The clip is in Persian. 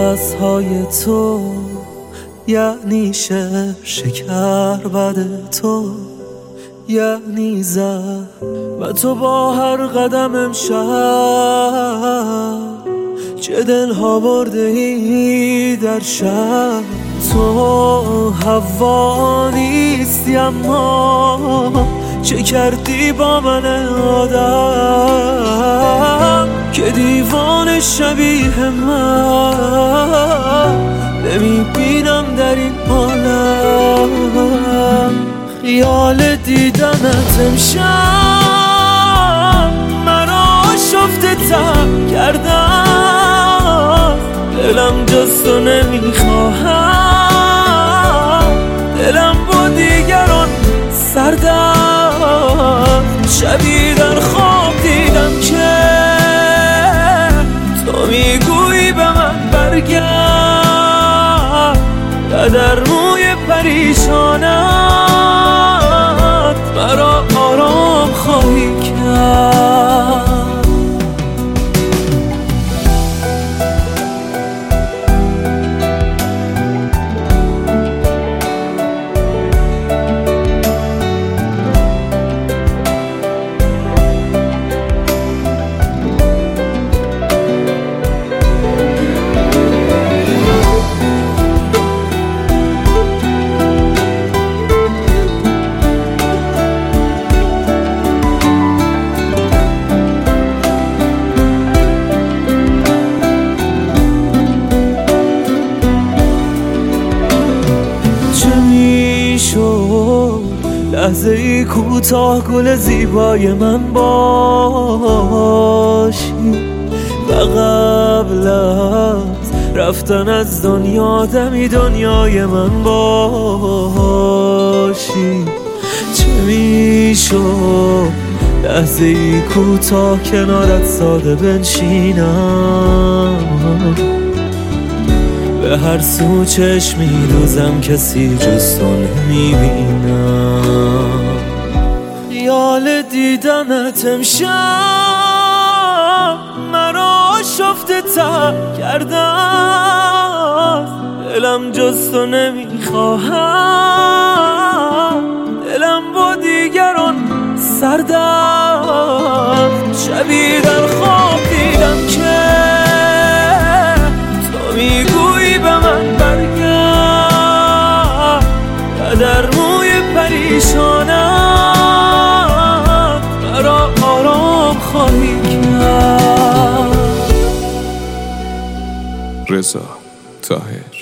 نفسهای تو یعنی شکر بد تو یعنی زهر و تو با هر قدم امشب چه دلها برده ای در شب. تو هوا نیستی اما چه کردی با من آدم که دیوان شبیه من نمیبینم در این عالم. خیال دیدنت امشب منو شفته تر کردم، دلم جز تو نمیخواهم، دلم با دیگران سردم. شبی در خواب دیدم که تو میگویی به من برگرد و در موی پریشانت مرا آرام خواهی کرد. لحظه ای کوتاه گل زیبای من باشی و قبل از رفتن از دنیا دمی دنیای من باشی. چه میشد لحظه ای کوتاه کنارت ساده بنشینم، به هر سو چشمی دوزم کسی جز تو نمیبینم. خیال دیدنت امشب مرا شفته تر کردم، دلم جز تو نمیخواهم، دلم با دیگران سردم. شبی در خواب دیدم که تو میگویی به من برگرد و در موی پریشانت مرا آرام خواهی کرد. رضا طاهر.